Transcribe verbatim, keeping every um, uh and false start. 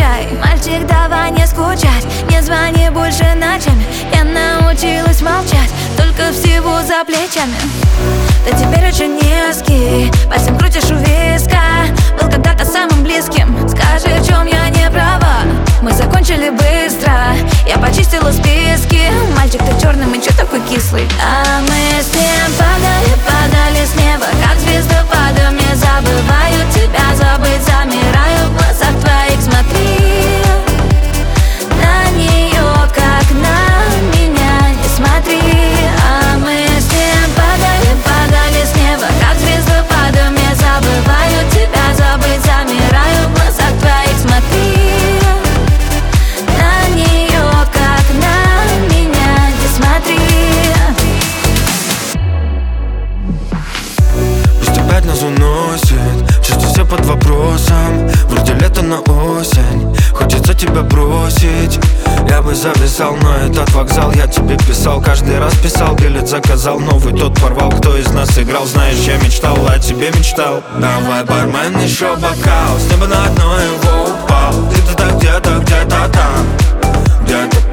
отвечай. Мальчик, давай не скучать, не звони больше ночами. Я научилась молчать, только всего за плечами. Ты теперь очень низкий, пальцем крутишь у виска. Был когда-то самым близким, скажи, в чем я не права. Мы закончили быстро, я почистила списки. Мальчик, ты черный, и чё такой кислый? А мы с ним падали, падали с неба, как звездопадом. Не забываю тебя, забыть замираю в глазах твоих. Смотри на нее, как на меня, не смотри. А мы с ним падали, падали с неба, как звездопадом. Не забываю тебя, забыть замираю в глазах твоих. Смотри на нее, как на меня, не смотри. Пусть опять нас уносит, чувства все под вопросом. Вроде лето на осень, хочется тебя бросить. Я бы зависал, но этот вокзал я тебе писал. Каждый раз писал, билет заказал, новый тот порвал. Кто из нас играл, знаешь, я мечтал, о тебе мечтал. Давай, бармен, еще бокал, с неба на одно его упал. Где-то где-то, где-то там, где-то